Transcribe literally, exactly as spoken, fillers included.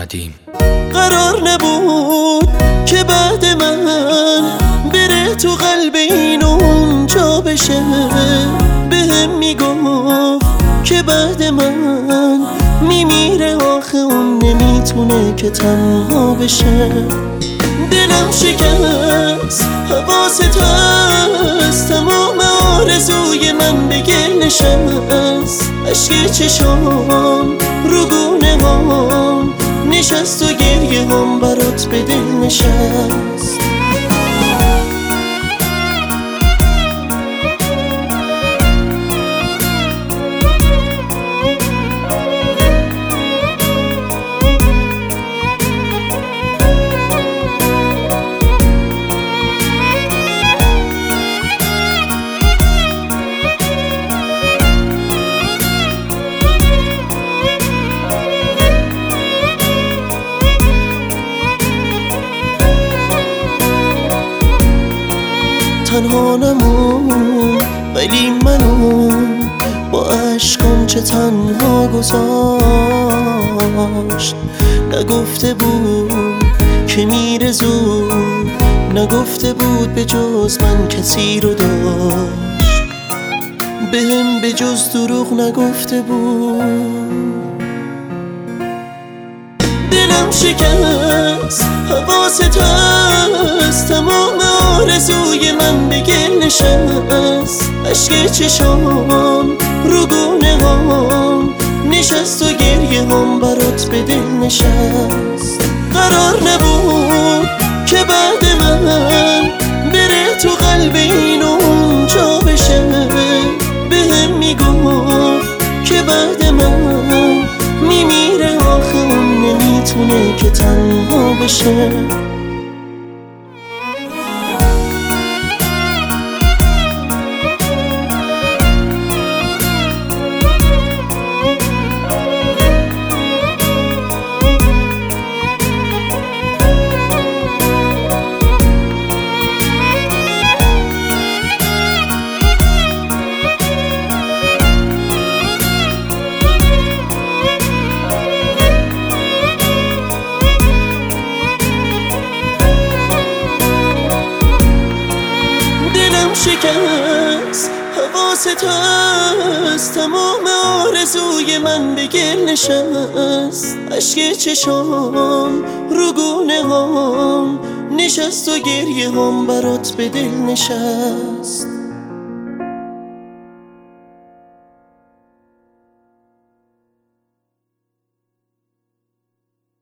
ندیم. قرار نبود که بعد من بره تو قلب این اونجا بشه، بهم میگفت که بعد من میمیره، آخه اون نمیتونه که تنها بشه. دلم شکست، حواست هست، تمام آرزوی من به گل نشست. عشق چشام رو گونه هم نشست و گریه هم برات به دل نشست. تنها نمون ولی منو با عشقم چه تنها گذاشت. نگفته بود که میره زود، نگفته بود به جز من کسی رو داشت، بهم به جز دروغ نگفته بود. دلم شکست، حواست هست، تمام آرزوی من به گل نشست. عشق چشام رو گونه هم نشست و گریه هم برات به دل نشست. قرار نبود که بعد من بره تو قلب این اونجا بشه، بهم میگفت که بعد من میمیره، آخه اون نمیتونه که تنها بشه. شکست، حواست هست، تمام آرزوی من به گل نشست. عشق چشام رو گونه هم نشست و گریه هم برات به دل نشست.